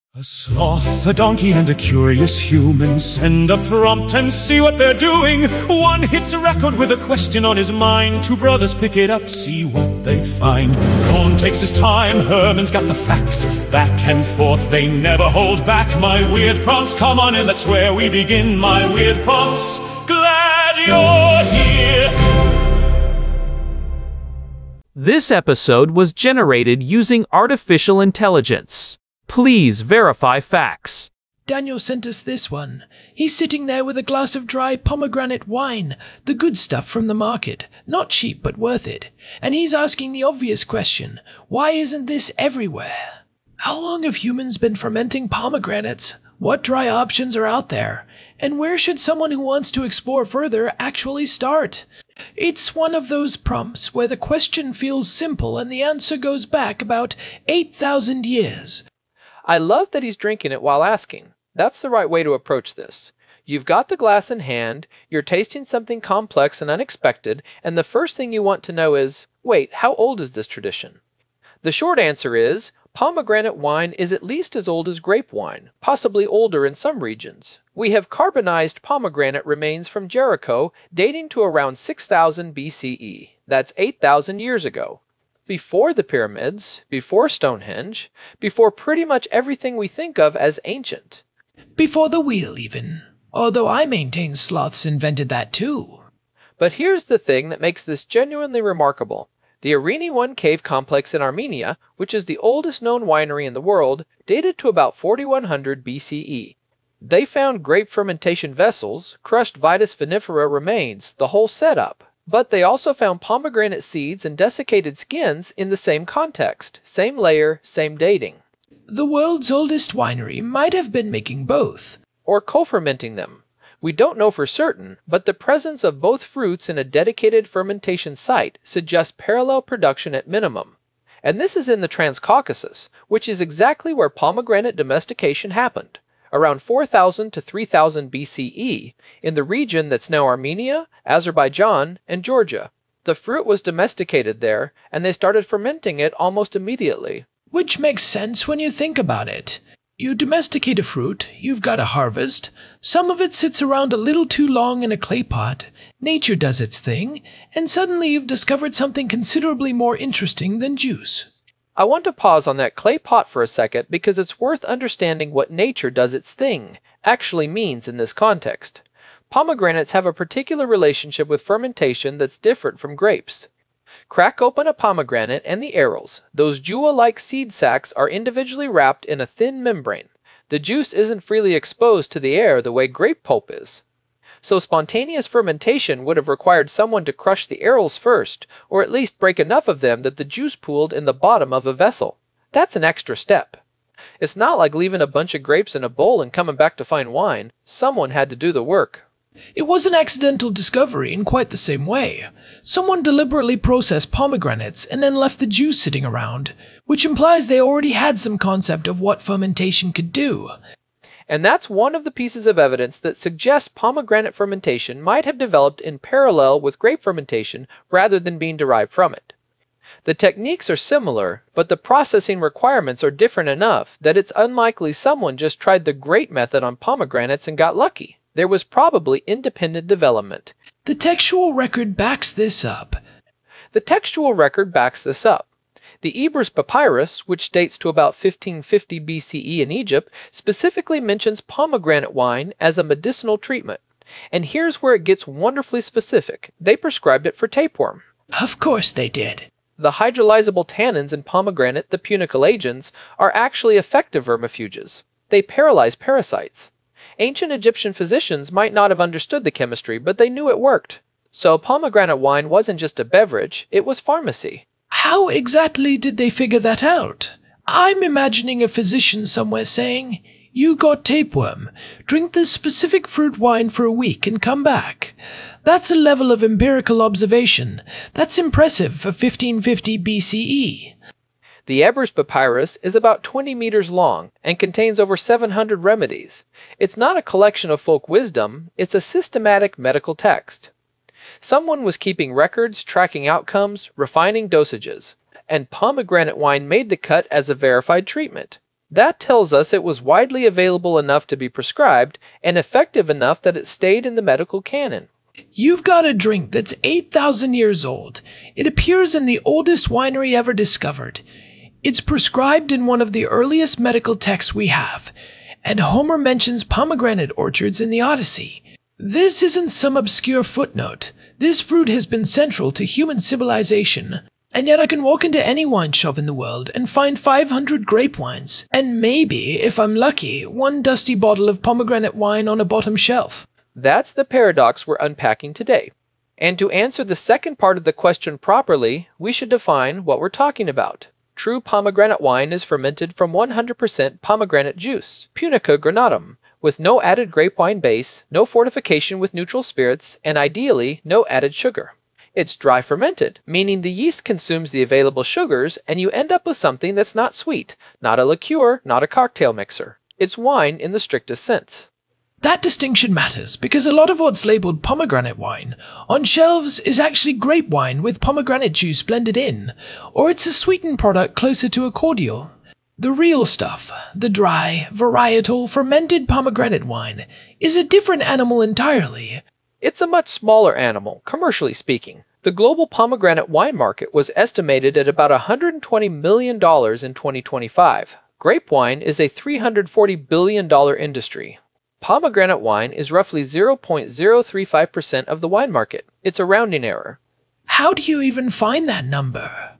A sloth, a donkey, and a curious human send a prompt and see what they're doing. One hits a record with a question on his mind. Two brothers pick it up, see what they find. Cohn takes his time, Herman's got the facts. Back and forth, they never hold back. My weird prompts, come on in, that's where we begin. My weird prompts, glad you're here. This episode was generated using artificial intelligence. Please verify facts. Daniel sent us this one. He's sitting there with a glass of dry pomegranate wine, the good stuff from the market, not cheap but worth it. And he's asking the obvious question, why isn't this everywhere? How long have humans been fermenting pomegranates? What dry options are out there? And where should someone who wants to explore further actually start? It's one of those prompts where the question feels simple and the answer goes back about 8,000 years. I love that he's drinking it while asking. That's the right way to approach this. You've got the glass in hand, you're tasting something complex and unexpected, and the first thing you want to know is, wait, how old is this tradition? The short answer is, pomegranate wine is at least as old as grape wine, possibly older in some regions. We have carbonized pomegranate remains from Jericho dating to around 6000 BCE. That's 8,000 years ago. Before the pyramids, before Stonehenge, before pretty much everything we think of as ancient. Before the wheel, even. Although I maintain sloths invented that too. But here's the thing that makes this genuinely remarkable. The Arini I cave complex in Armenia, which is the oldest known winery in the world, dated to about 4100 BCE. They found grape fermentation vessels, crushed Vitis vinifera remains, the whole setup. But they also found pomegranate seeds and desiccated skins in the same context, same layer, same dating. The world's oldest winery might have been making both. Or co-fermenting them. We don't know for certain, but the presence of both fruits in a dedicated fermentation site suggests parallel production at minimum. And this is in the Transcaucasus, which is exactly where pomegranate domestication happened. Around 4000 to 3000 BCE, in the region that's now Armenia, Azerbaijan, and Georgia. The fruit was domesticated there, and they started fermenting it almost immediately. Which makes sense when you think about it. You domesticate a fruit, you've got a harvest, some of it sits around a little too long in a clay pot, nature does its thing, and suddenly you've discovered something considerably more interesting than juice. I want to pause on that clay pot for a second because it's worth understanding what nature does its thing actually means in this context. Pomegranates have a particular relationship with fermentation that's different from grapes. Crack open a pomegranate and the arils. Those jewel-like seed sacs are individually wrapped in a thin membrane. The juice isn't freely exposed to the air the way grape pulp is. So spontaneous fermentation would have required someone to crush the arils first, or at least break enough of them that the juice pooled in the bottom of a vessel. That's an extra step. It's not like leaving a bunch of grapes in a bowl and coming back to find wine. Someone had to do the work. It was an accidental discovery in quite the same way. Someone deliberately processed pomegranates and then left the juice sitting around, which implies they already had some concept of what fermentation could do. And that's one of the pieces of evidence that suggests pomegranate fermentation might have developed in parallel with grape fermentation rather than being derived from it. The techniques are similar, but the processing requirements are different enough that it's unlikely someone just tried the grape method on pomegranates and got lucky. There was probably independent development. The textual record backs this up. The Ebers Papyrus, which dates to about 1550 BCE in Egypt, specifically mentions pomegranate wine as a medicinal treatment. And here's where it gets wonderfully specific. They prescribed it for tapeworm. Of course they did. The hydrolyzable tannins in pomegranate, the punicalagens, are actually effective vermifuges. They paralyze parasites. Ancient Egyptian physicians might not have understood the chemistry, but they knew it worked. So pomegranate wine wasn't just a beverage, it was pharmacy. How exactly did they figure that out? I'm imagining a physician somewhere saying, "You got tapeworm. Drink this specific fruit wine for a week and come back." That's a level of empirical observation. That's impressive for 1550 BCE. The Ebers Papyrus is about 20 meters long and contains over 700 remedies. It's not a collection of folk wisdom, it's a systematic medical text. Someone was keeping records, tracking outcomes, refining dosages, and pomegranate wine made the cut as a verified treatment. That tells us it was widely available enough to be prescribed and effective enough that it stayed in the medical canon. You've got a drink that's 8,000 years old. It appears in the oldest winery ever discovered. It's prescribed in one of the earliest medical texts we have, and Homer mentions pomegranate orchards in the Odyssey. This isn't some obscure footnote. This fruit has been central to human civilization. And yet I can walk into any wine shop in the world and find 500 grape wines, and maybe, if I'm lucky, one dusty bottle of pomegranate wine on a bottom shelf. That's the paradox we're unpacking today. And to answer the second part of the question properly, we should define what we're talking about. True pomegranate wine is fermented from 100% pomegranate juice, Punica granatum, with no added grape wine base, no fortification with neutral spirits, and ideally, no added sugar. It's dry fermented, meaning the yeast consumes the available sugars and you end up with something that's not sweet, not a liqueur, not a cocktail mixer. It's wine in the strictest sense. That distinction matters because a lot of what's labeled pomegranate wine on shelves is actually grape wine with pomegranate juice blended in, or it's a sweetened product closer to a cordial. The real stuff, the dry, varietal, fermented pomegranate wine, is a different animal entirely. It's a much smaller animal, commercially speaking. The global pomegranate wine market was estimated at about $120 million in 2025. Grape wine is a $340 billion industry. Pomegranate wine is roughly 0.035% of the wine market. It's a rounding error. How do you even find that number?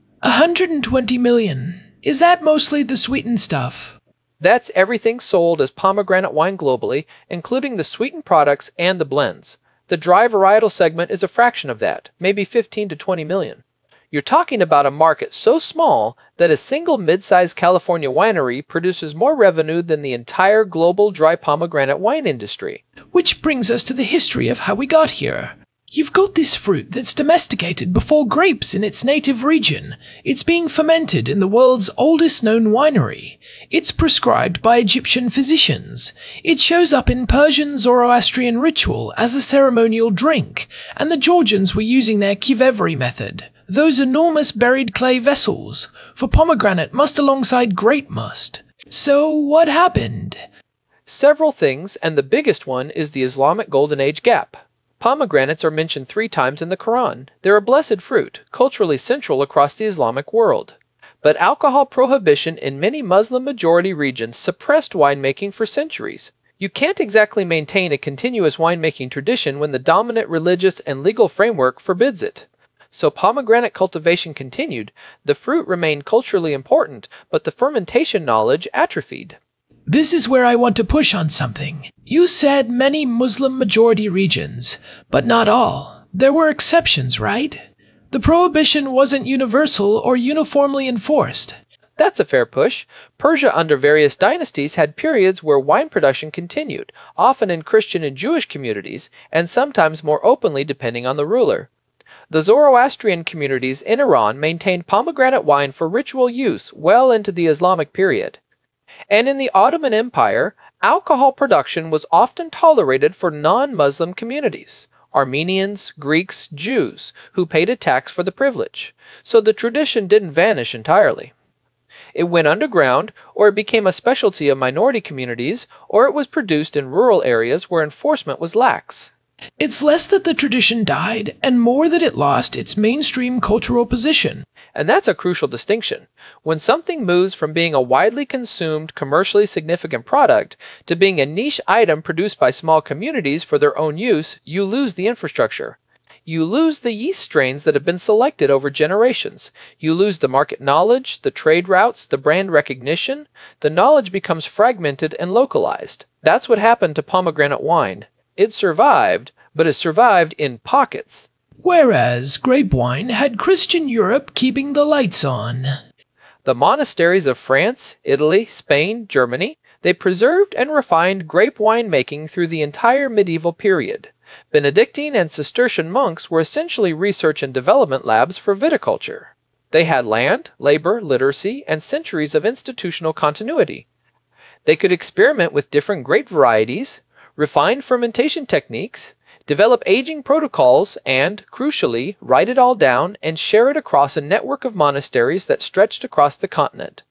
120 million. Is that mostly the sweetened stuff? That's everything sold as pomegranate wine globally, including the sweetened products and the blends. The dry varietal segment is a fraction of that, maybe 15 to 20 million. You're talking about a market so small that a single mid-sized California winery produces more revenue than the entire global dry pomegranate wine industry. Which brings us to the history of how we got here. You've got this fruit that's domesticated before grapes in its native region. It's being fermented in the world's oldest known winery. It's prescribed by Egyptian physicians. It shows up in Persian Zoroastrian ritual as a ceremonial drink, and the Georgians were using their kivevri method, those enormous buried clay vessels, for pomegranate must alongside grape must. So what happened? Several things, and the biggest one is the Islamic Golden Age gap. Pomegranates are mentioned 3 times in the Quran. They're a blessed fruit, culturally central across the Islamic world. But alcohol prohibition in many Muslim-majority regions suppressed winemaking for centuries. You can't exactly maintain a continuous winemaking tradition when the dominant religious and legal framework forbids it. So pomegranate cultivation continued, the fruit remained culturally important, but the fermentation knowledge atrophied. This is where I want to push on something. You said many Muslim-majority regions, but not all. There were exceptions, right? The prohibition wasn't universal or uniformly enforced. That's a fair push. Persia under various dynasties had periods where wine production continued, often in Christian and Jewish communities, and sometimes more openly depending on the ruler. The Zoroastrian communities in Iran maintained pomegranate wine for ritual use well into the Islamic period. And in the Ottoman Empire, alcohol production was often tolerated for non-Muslim communities, Armenians, Greeks, Jews, who paid a tax for the privilege, so the tradition didn't vanish entirely. It went underground, or it became a specialty of minority communities, or it was produced in rural areas where enforcement was lax. It's less that the tradition died, and more that it lost its mainstream cultural position. And that's a crucial distinction. When something moves from being a widely consumed, commercially significant product to being a niche item produced by small communities for their own use, you lose the infrastructure. You lose the yeast strains that have been selected over generations. You lose the market knowledge, the trade routes, the brand recognition. The knowledge becomes fragmented and localized. That's what happened to pomegranate wine. It survived, but it survived in pockets. Whereas grape wine had Christian Europe keeping the lights on. The monasteries of France, Italy, Spain, Germany, they preserved and refined grape wine making through the entire medieval period. Benedictine and Cistercian monks were essentially research and development labs for viticulture. They had land, labor, literacy, and centuries of institutional continuity. They could experiment with different grape varieties, refine fermentation techniques, develop aging protocols, and, crucially, write it all down and share it across a network of monasteries that stretched across the continent.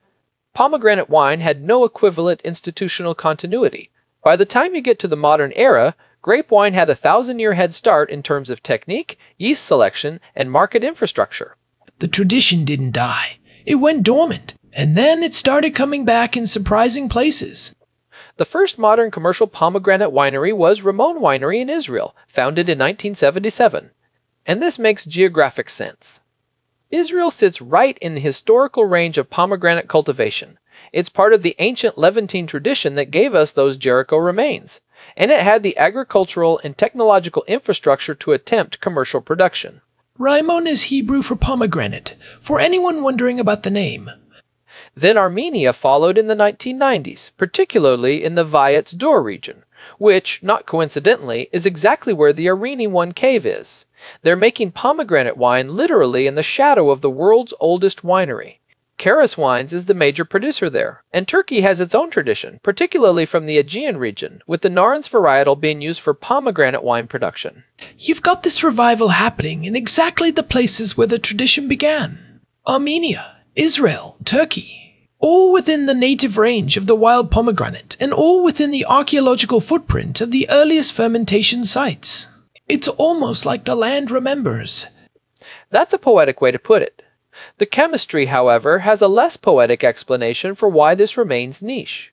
Pomegranate wine had no equivalent institutional continuity. By the time you get to the modern era, grape wine had a 1,000-year head start in terms of technique, yeast selection, and market infrastructure. The tradition didn't die. It went dormant, and then it started coming back in surprising places. The first modern commercial pomegranate winery was Ramon Winery in Israel, founded in 1977. And this makes geographic sense. Israel sits right in the historical range of pomegranate cultivation. It's part of the ancient Levantine tradition that gave us those Jericho remains, and it had the agricultural and technological infrastructure to attempt commercial production. Raimon is Hebrew for pomegranate, for anyone wondering about the name. Then Armenia followed in the 1990s, particularly in the Vayetz Dor region, which, not coincidentally, is exactly where the Arini One cave is. They're making pomegranate wine literally in the shadow of the world's oldest winery. Karas Wines is the major producer there, and Turkey has its own tradition, particularly from the Aegean region, with the Narins varietal being used for pomegranate wine production. You've got this revival happening in exactly the places where the tradition began. Armenia, Israel, Turkey, all within the native range of the wild pomegranate, and all within the archaeological footprint of the earliest fermentation sites. It's almost like the land remembers. That's a poetic way to put it. The chemistry, however, has a less poetic explanation for why this remains niche.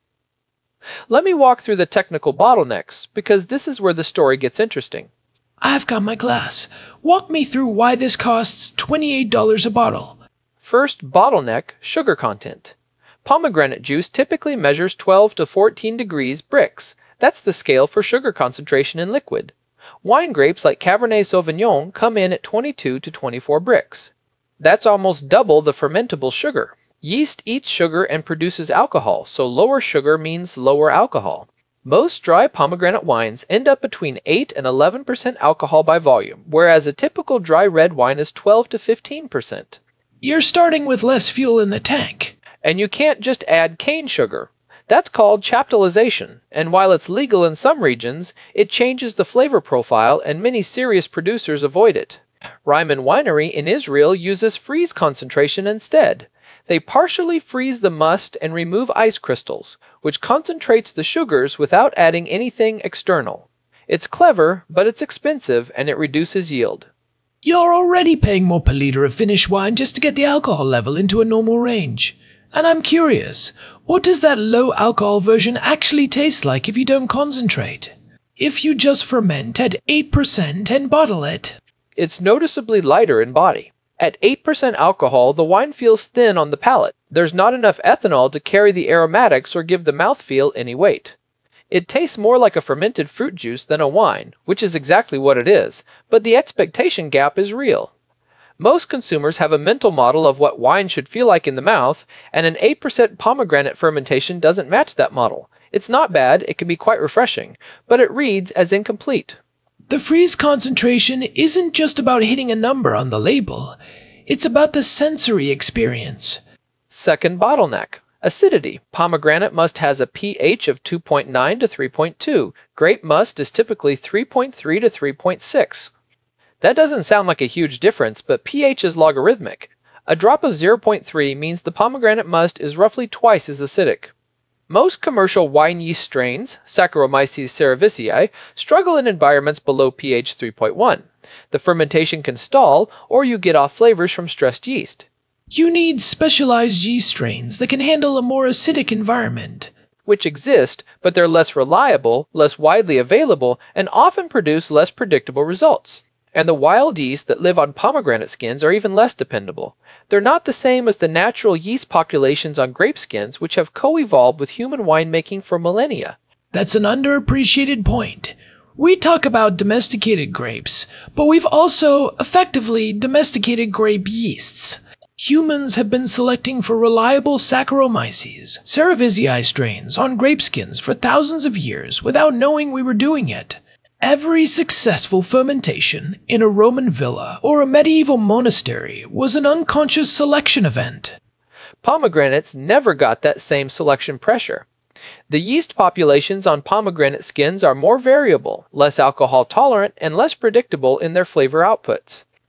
Let me walk through the technical bottlenecks, because this is where the story gets interesting. I've got my glass. Walk me through why this costs $28 a bottle. First bottleneck, sugar content. Pomegranate juice typically measures 12 to 14 degrees Brix. That's the scale for sugar concentration in liquid. Wine grapes like Cabernet Sauvignon come in at 22 to 24 Brix. That's almost double the fermentable sugar. Yeast eats sugar and produces alcohol, so lower sugar means lower alcohol. Most dry pomegranate wines end up between 8 and 11% alcohol by volume, whereas a typical dry red wine is 12 to 15%. You're starting with less fuel in the tank. And you can't just add cane sugar. That's called chaptalization, and while it's legal in some regions, it changes the flavor profile and many serious producers avoid it. Ryman Winery in Israel uses freeze concentration instead. They partially freeze the must and remove ice crystals, which concentrates the sugars without adding anything external. It's clever, but it's expensive and it reduces yield. You're already paying more per liter of finished wine just to get the alcohol level into a normal range. And I'm curious, what does that low alcohol version actually taste like if you don't concentrate? If you just ferment at 8% and bottle it? It's noticeably lighter in body. At 8% alcohol, the wine feels thin on the palate. There's not enough ethanol to carry the aromatics or give the mouthfeel any weight. It tastes more like a fermented fruit juice than a wine, which is exactly what it is, but the expectation gap is real. Most consumers have a mental model of what wine should feel like in the mouth, and an 8% pomegranate fermentation doesn't match that model. It's not bad, it can be quite refreshing, but it reads as incomplete. The freeze concentration isn't just about hitting a number on the label. It's about the sensory experience. Second bottleneck, acidity. Pomegranate must has a pH of 2.9 to 3.2. Grape must is typically 3.3 to 3.6. That doesn't sound like a huge difference, but pH is logarithmic. A drop of 0.3 means the pomegranate must is roughly twice as acidic. Most commercial wine yeast strains, Saccharomyces cerevisiae, struggle in environments below pH 3.1. The fermentation can stall, or you get off flavors from stressed yeast. You need specialized yeast strains that can handle a more acidic environment. Which exist, but they're less reliable, less widely available, and often produce less predictable results. And the wild yeast that live on pomegranate skins are even less dependable. They're not the same as the natural yeast populations on grape skins, which have co-evolved with human winemaking for millennia. That's an underappreciated point. We talk about domesticated grapes, but we've also effectively domesticated grape yeasts. Humans have been selecting for reliable Saccharomyces cerevisiae strains on grape skins for thousands of years without knowing we were doing it. Every successful fermentation in a Roman villa or a medieval monastery was an unconscious selection event. Pomegranates never got that same selection pressure. The yeast populations on pomegranate skins are more variable, less alcohol tolerant, and less predictable in their flavor outputs.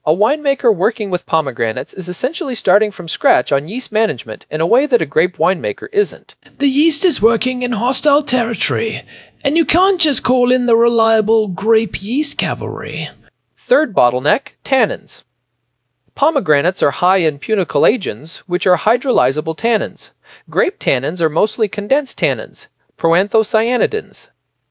A winemaker working with pomegranates is essentially starting from scratch on yeast management in a way that a grape winemaker isn't. The yeast is working in hostile territory, and you can't just call in the reliable grape yeast cavalry. Third bottleneck, tannins. Pomegranates are high in punicolagens, which are hydrolyzable tannins. Grape tannins are mostly condensed tannins, proanthocyanidins.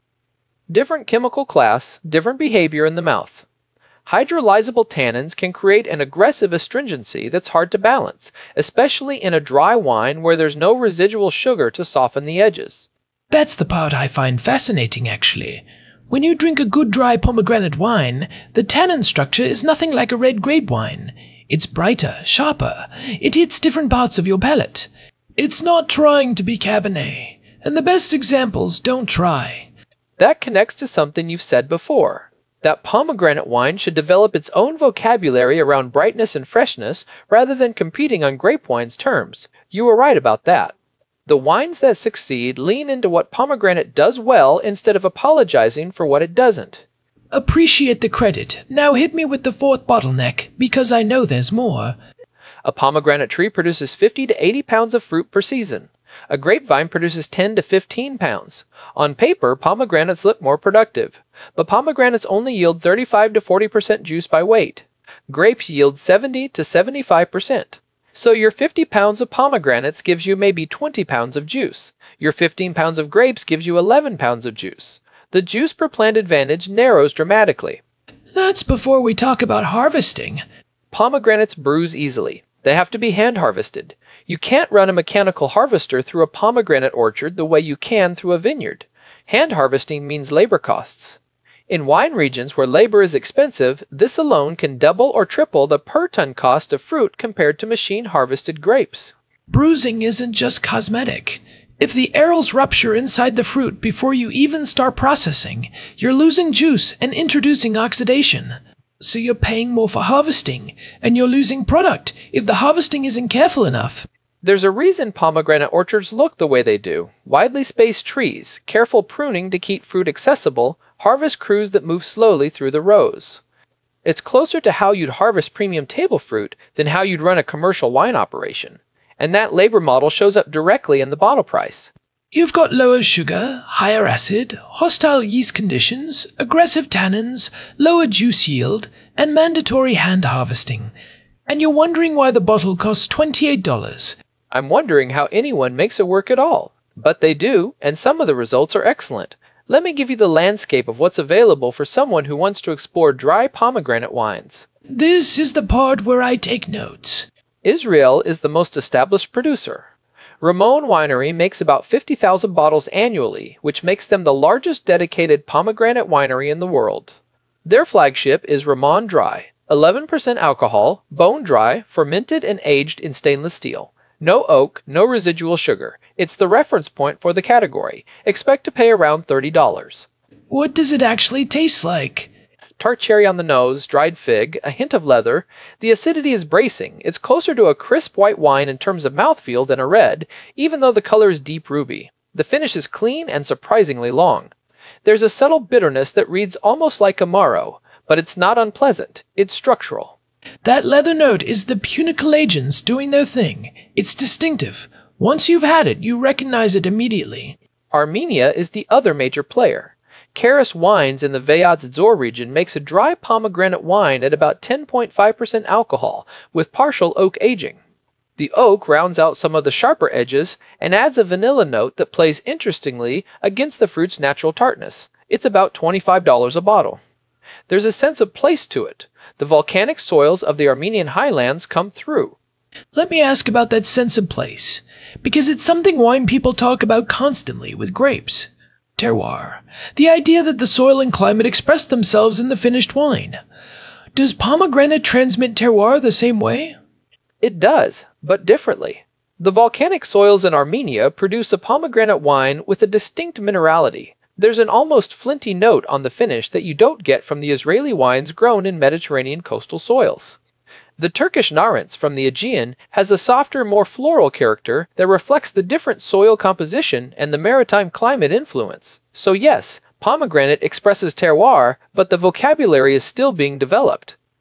Different chemical class, different behavior in the mouth. Hydrolyzable tannins can create an aggressive astringency that's hard to balance, especially in a dry wine where there's no residual sugar to soften the edges. That's the part I find fascinating, actually. When you drink a good dry pomegranate wine, the tannin structure is nothing like a red grape wine. It's brighter, sharper. It hits different parts of your palate. It's not trying to be Cabernet, and the best examples don't try. That connects to something you've said before, that pomegranate wine should develop its own vocabulary around brightness and freshness rather than competing on grape wine's terms. You were right about that. The wines that succeed lean into what pomegranate does well instead of apologizing for what it doesn't. Appreciate the credit. Now hit me with the fourth bottleneck, because I know there's more. A pomegranate tree produces 50 to 80 pounds of fruit per season. A grapevine produces 10 to 15 pounds. On paper, pomegranates look more productive, but pomegranates only yield 35 to 40% juice by weight. Grapes yield 70 to 75%. So your 50 pounds of pomegranates gives you maybe 20 pounds of juice. Your 15 pounds of grapes gives you 11 pounds of juice. The juice per plant advantage narrows dramatically. That's before we talk about harvesting. Pomegranates bruise easily. They have to be hand harvested. You can't run a mechanical harvester through a pomegranate orchard the way you can through a vineyard. Hand harvesting means labor costs. In wine regions where labor is expensive, this alone can double or triple the per-ton cost of fruit compared to machine-harvested grapes. Bruising isn't just cosmetic. If the arils rupture inside the fruit before you even start processing, you're losing juice and introducing oxidation. So you're paying more for harvesting, and you're losing product if the harvesting isn't careful enough. There's a reason pomegranate orchards look the way they do. Widely spaced trees, careful pruning to keep fruit accessible, harvest crews that move slowly through the rows. It's closer to how you'd harvest premium table fruit than how you'd run a commercial wine operation. And that labor model shows up directly in the bottle price. You've got lower sugar, higher acid, hostile yeast conditions, aggressive tannins, lower juice yield, and mandatory hand harvesting. And you're wondering why the bottle costs $28. I'm wondering how anyone makes it work at all. But they do, and some of the results are excellent. Let me give you the landscape of what's available for someone who wants to explore dry pomegranate wines. This is the part where I take notes. Israel is the most established producer. Ramon Winery makes about 50,000 bottles annually, which makes them the largest dedicated pomegranate winery in the world. Their flagship is Ramon Dry, 11% alcohol, bone dry, fermented and aged in stainless steel. No oak, no residual sugar. It's the reference point for the category. Expect to pay around $30. What does it actually taste like? Tart cherry on the nose, dried fig, a hint of leather. The acidity is bracing. It's closer to a crisp white wine in terms of mouthfeel than a red, even though the color is deep ruby. The finish is clean and surprisingly long. There's a subtle bitterness that reads almost like Amaro, but it's not unpleasant. It's structural. That leather note is the punicolagens doing their thing. It's distinctive. Once you've had it, you recognize it immediately. Armenia is the other major player. Karas Wines in the Veyaz Zor region makes a dry pomegranate wine at about 10.5% alcohol, with partial oak aging. The oak rounds out some of the sharper edges and adds a vanilla note that plays interestingly against the fruit's natural tartness. It's about $25 a bottle. There's a sense of place to it. The volcanic soils of the Armenian highlands come through. Let me ask about that sense of place, because it's something wine people talk about constantly with grapes. Terroir. The idea that the soil and climate express themselves in the finished wine. Does pomegranate transmit terroir the same way? It does, but differently. The volcanic soils in Armenia produce a pomegranate wine with a distinct minerality. There's an almost flinty note on the finish that you don't get from the Israeli wines grown in Mediterranean coastal soils. The Turkish Narents from the Aegean has a softer, more floral character that reflects the different soil composition and the maritime climate influence. So yes, pomegranate expresses terroir, but the vocabulary is still being developed.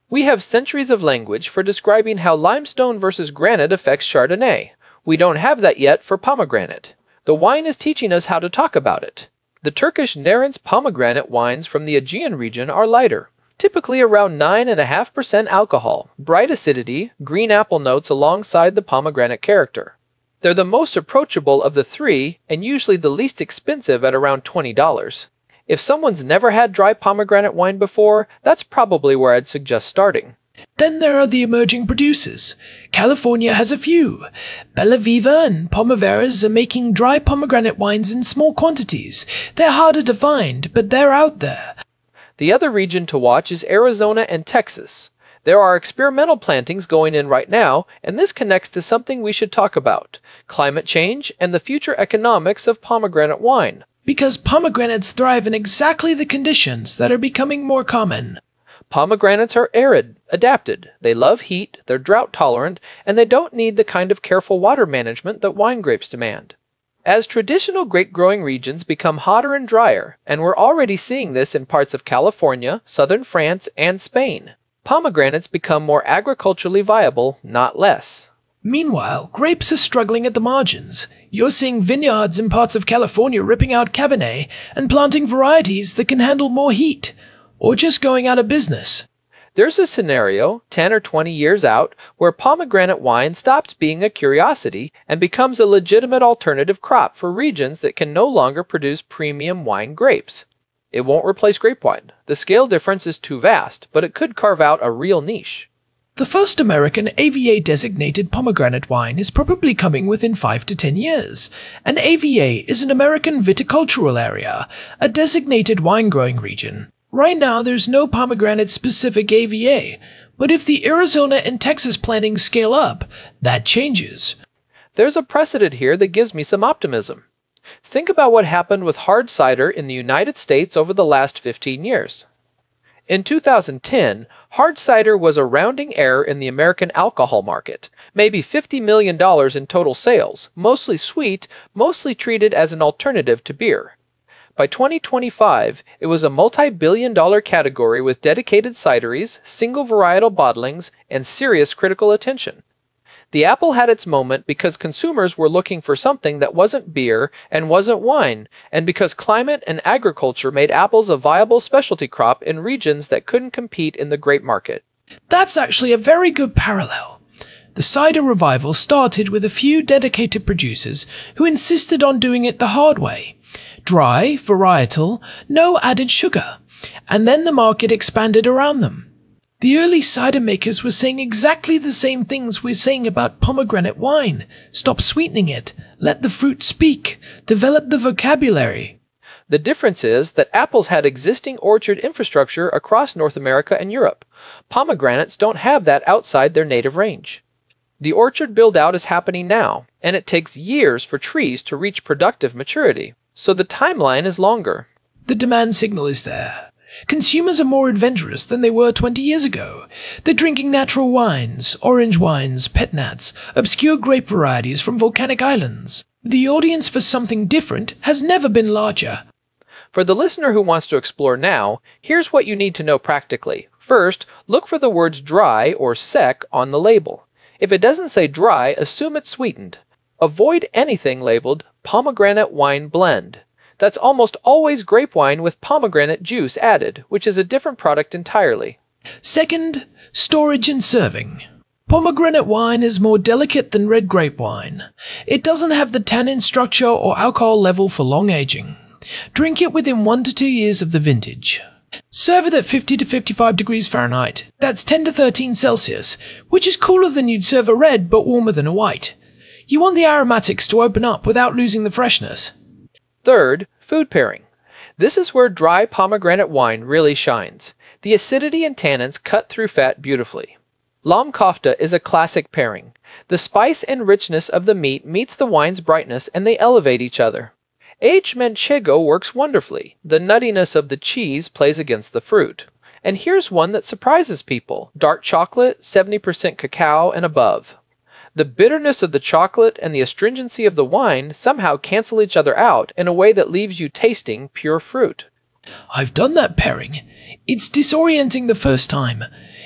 We have centuries of language for describing how limestone versus granite affects Chardonnay. We don't have that yet for pomegranate. The wine is teaching us how to talk about it. The Turkish Narins pomegranate wines from the Aegean region are lighter, typically around 9.5% alcohol, bright acidity, green apple notes alongside the pomegranate character. They're the most approachable of the three and usually the least expensive at around $20. If someone's never had dry pomegranate wine before, that's probably where I'd suggest starting. Then there are the emerging producers. California has a few. Bella Viva and Pomoveras are making dry pomegranate wines in small quantities. They're harder to find, but they're out there. The other region to watch is Arizona and Texas. There are experimental plantings going in right now, and this connects to something we should talk about: climate change and the future economics of pomegranate wine. Because pomegranates thrive in exactly the conditions that are becoming more common. Pomegranates are arid, adapted. They love heat, they're drought tolerant, and they don't need the kind of careful water management that wine grapes demand. As traditional grape-growing regions become hotter and drier, and we're already seeing this in parts of California, southern France, and Spain, pomegranates become more agriculturally viable, not less. Meanwhile, grapes are struggling at the margins. You're seeing vineyards in parts of California ripping out Cabernet and planting varieties that can handle more heat, or just going out of business. There's a scenario, 10 or 20 years out, where pomegranate wine stops being a curiosity and becomes a legitimate alternative crop for regions that can no longer produce premium wine grapes. It won't replace grape wine. The scale difference is too vast, but it could carve out a real niche. The first American AVA-designated pomegranate wine is probably coming within 5 to 10 years. An AVA is an American viticultural area, a designated wine-growing region. Right now, there's no pomegranate-specific AVA, but if the Arizona and Texas plantings scale up, that changes. There's a precedent here that gives me some optimism. Think about what happened with hard cider in the United States over the last 15 years. In 2010, hard cider was a rounding error in the American alcohol market, maybe $50 million in total sales, mostly sweet, mostly treated as an alternative to beer. By 2025, it was a multi-billion-dollar category with dedicated cideries, single varietal bottlings, and serious critical attention. The apple had its moment because consumers were looking for something that wasn't beer and wasn't wine, and because climate and agriculture made apples a viable specialty crop in regions that couldn't compete in the grape market. That's actually a very good parallel. The cider revival started with a few dedicated producers who insisted on doing it the hard way. Dry, varietal, no added sugar. And then the market expanded around them. The early cider makers were saying exactly the same things we're saying about pomegranate wine. Stop sweetening it. Let the fruit speak. Develop the vocabulary. The difference is that apples had existing orchard infrastructure across North America and Europe. Pomegranates don't have that outside their native range. The orchard build-out is happening now, and it takes years for trees to reach productive maturity, so the timeline is longer. The demand signal is there. Consumers are more adventurous than they were 20 years ago. They're drinking natural wines, orange wines, pet nats, obscure grape varieties from volcanic islands. The audience for something different has never been larger. For the listener who wants to explore now, here's what you need to know practically. First, look for the words dry or sec on the label. If it doesn't say dry, assume it's sweetened. Avoid anything labeled pomegranate wine blend. That's almost always grape wine with pomegranate juice added, which is a different product entirely. Second, storage and serving. Pomegranate wine is more delicate than red grape wine. It doesn't have the tannin structure or alcohol level for long aging. Drink it within 1 to 2 years of the vintage. Serve it at 50 to 55 degrees Fahrenheit. That's 10 to 13 Celsius, which is cooler than you'd serve a red but warmer than a white. You want the aromatics to open up without losing the freshness. Third, food pairing. This is where dry pomegranate wine really shines. The acidity and tannins cut through fat beautifully. Lamb kofta is a classic pairing. The spice and richness of the meat meets the wine's brightness and they elevate each other. Aged manchego works wonderfully. The nuttiness of the cheese plays against the fruit. And here's one that surprises people: dark chocolate, 70% cacao and above. The bitterness of the chocolate and the astringency of the wine somehow cancel each other out in a way that leaves you tasting pure fruit. I've done that pairing. It's disorienting the first time.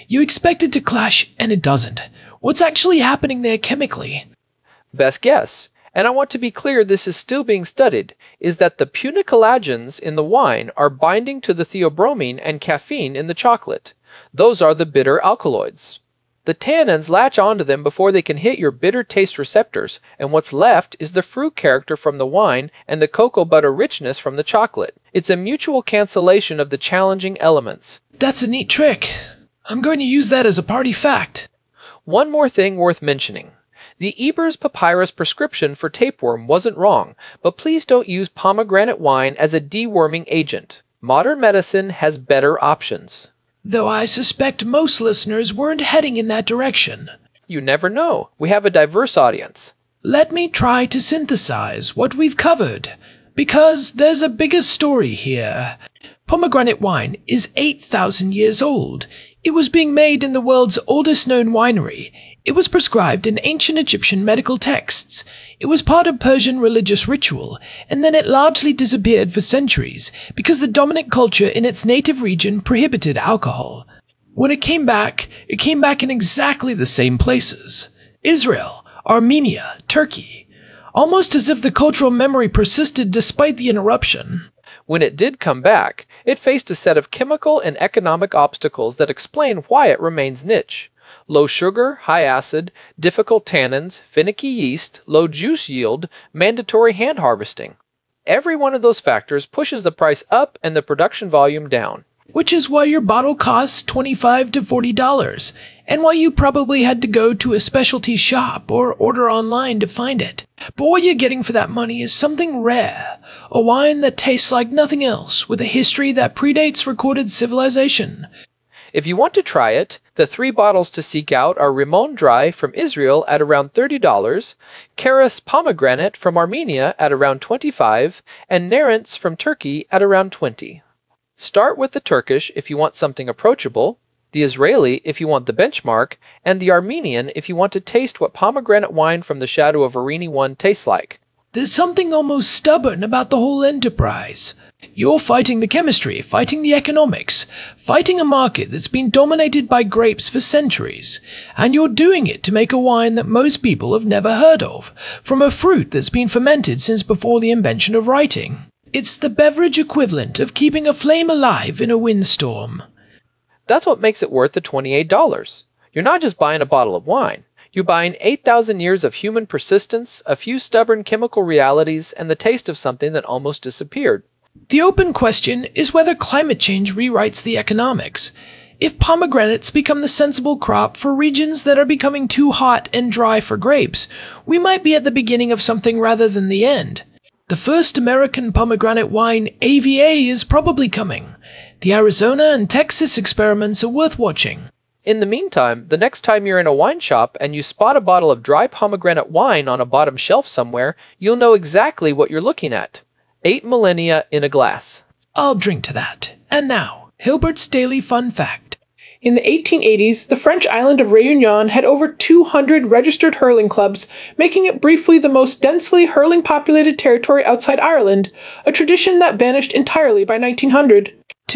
You expect it to clash, and it doesn't. What's actually happening there chemically? Best guess, and I want to be clear this is still being studied, is that the punicolagens in the wine are binding to the theobromine and caffeine in the chocolate. Those are the bitter alkaloids. The tannins latch onto them before they can hit your bitter taste receptors, and what's left is the fruit character from the wine and the cocoa butter richness from the chocolate. It's a mutual cancellation of the challenging elements. That's a neat trick. I'm going to use that as a party fact. One more thing worth mentioning. The Ebers Papyrus prescription for tapeworm wasn't wrong, but please don't use pomegranate wine as a deworming agent. Modern medicine has better options. Though I suspect most listeners weren't heading in that direction. You never know. We have a diverse audience. Let me try to synthesize what we've covered, because there's a bigger story here. Pomegranate wine is 8,000 years old. It was being made in the world's oldest known winery. It was prescribed in ancient Egyptian medical texts. It was part of Persian religious ritual, and then it largely disappeared for centuries because the dominant culture in its native region prohibited alcohol. When it came back in exactly the same places. Israel, Armenia, Turkey. Almost as if the cultural memory persisted despite the interruption. When it did come back, it faced a set of chemical and economic obstacles that explain why it remains niche. Low sugar, high acid, difficult tannins, finicky yeast, low juice yield, mandatory hand harvesting. Every one of those factors pushes the price up and the production volume down. Which is why your bottle costs $25 to $40, and why you probably had to go to a specialty shop or order online to find it. But what you're getting for that money is something rare, a wine that tastes like nothing else, with a history that predates recorded civilization. If you want to try it, the 3 bottles to seek out are Rimon Dry from Israel at around $30, Karas Pomegranate from Armenia at around $25, and Nerence from Turkey at around $20. Start with the Turkish if you want something approachable, the Israeli if you want the benchmark, and the Armenian if you want to taste what pomegranate wine from the Shadow of Arini 1 tastes like. There's something almost stubborn about the whole enterprise. You're fighting the chemistry, fighting the economics, fighting a market that's been dominated by grapes for centuries, and you're doing it to make a wine that most people have never heard of, from a fruit that's been fermented since before the invention of writing. It's the beverage equivalent of keeping a flame alive in a windstorm. That's what makes it worth the $28. You're not just buying a bottle of wine. You're buying 8,000 years of human persistence, a few stubborn chemical realities, and the taste of something that almost disappeared. The open question is whether climate change rewrites the economics. If pomegranates become the sensible crop for regions that are becoming too hot and dry for grapes, we might be at the beginning of something rather than the end. The first American pomegranate wine, AVA, is probably coming. The Arizona and Texas experiments are worth watching. In the meantime, the next time you're in a wine shop and you spot a bottle of dry pomegranate wine on a bottom shelf somewhere, you'll know exactly what you're looking at. 8 millennia in a glass. I'll drink to that. And now, Hilbert's Daily Fun Fact. In the 1880s, the French island of Réunion had over 200 registered hurling clubs, making it briefly the most densely hurling-populated territory outside Ireland, a tradition that vanished entirely by 1900.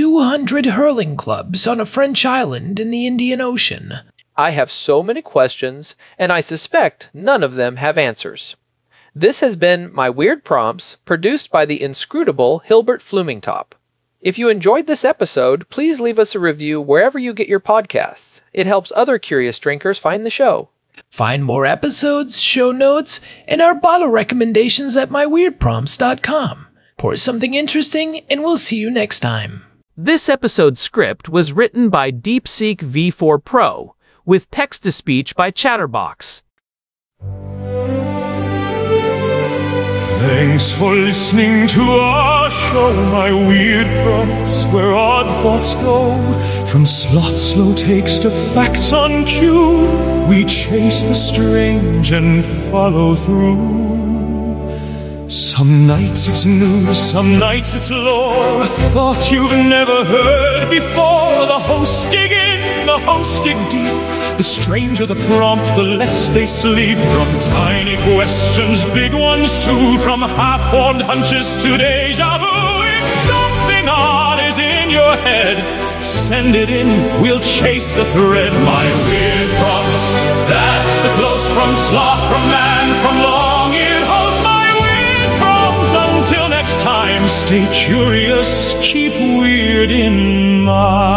200 hurling clubs on a French island in the Indian Ocean. I have so many questions, and I suspect none of them have answers. This has been My Weird Prompts, produced by the inscrutable Hilbert Flumingtop. If you enjoyed this episode, please leave us a review wherever you get your podcasts. It helps other curious drinkers find the show. Find more episodes, show notes, and our bottle recommendations at myweirdprompts.com. Pour something interesting, and we'll see you next time. This episode's script was written by DeepSeek V4 Pro, with text-to-speech by Chatterbox. Thanks for listening to our show, My Weird Prompts, where odd thoughts go. From sloth slow takes to facts on cue, we chase the strange and follow through. Some nights it's news, some nights it's lore, a thought you've never heard before. The hosts dig in, the hosts dig deep. The stranger the prompt, the less they sleep. From tiny questions, big ones too, from half-formed hunches to deja vu. If something odd is in your head, send it in, we'll chase the thread. My weird props, that's the close from slop, from man, from long-eared host. My weird props, until next time, stay curious, keep weird in mind.